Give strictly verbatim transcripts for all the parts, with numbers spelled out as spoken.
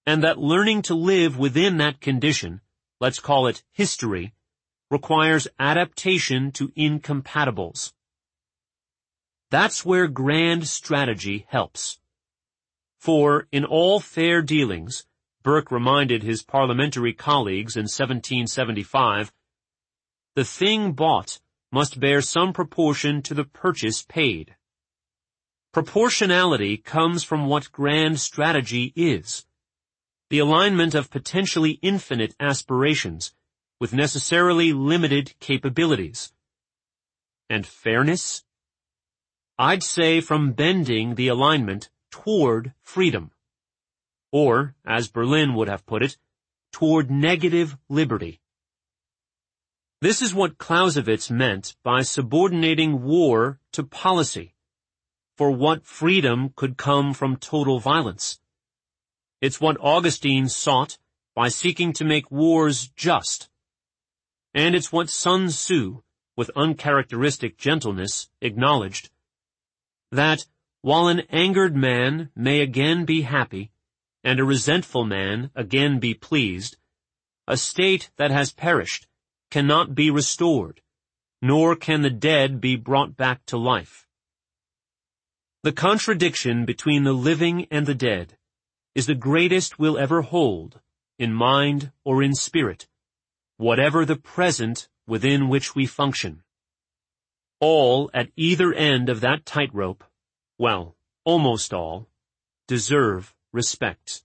and that learning to live within that condition, let's call it history, requires adaptation to incompatibles. That's where grand strategy helps. For, in all fair dealings, Burke reminded his parliamentary colleagues in seventeen seventy-five, the thing bought must bear some proportion to the purchase paid. Proportionality comes from what grand strategy is, the alignment of potentially infinite aspirations with necessarily limited capabilities. And fairness? I'd say from bending the alignment toward freedom. Or, as Berlin would have put it, toward negative liberty. This is what Clausewitz meant by subordinating war to policy. For what freedom could come from total violence? It's what Augustine sought by seeking to make wars just. And it's what Sun Tzu, with uncharacteristic gentleness, acknowledged, that while an angered man may again be happy, and a resentful man again be pleased, a state that has perished cannot be restored, nor can the dead be brought back to life. The contradiction between the living and the dead is the greatest we'll ever hold, in mind or in spirit, whatever the present within which we function. All at either end of that tightrope, well, almost all, deserve respect.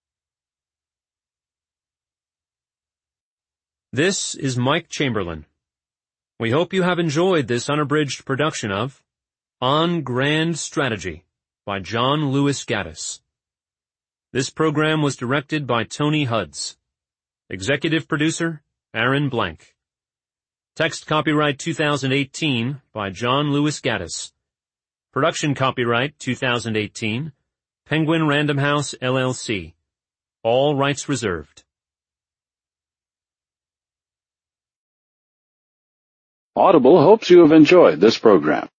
This is Mike Chamberlain. We hope you have enjoyed this unabridged production of On Grand Strategy by John Lewis Gaddis. This program was directed by Tony Hudds. Executive producer, Aaron Blank. Text copyright two thousand eighteen by John Lewis Gaddis. Production copyright two thousand eighteen, Penguin Random House, L L C. All rights reserved. Audible hopes you have enjoyed this program.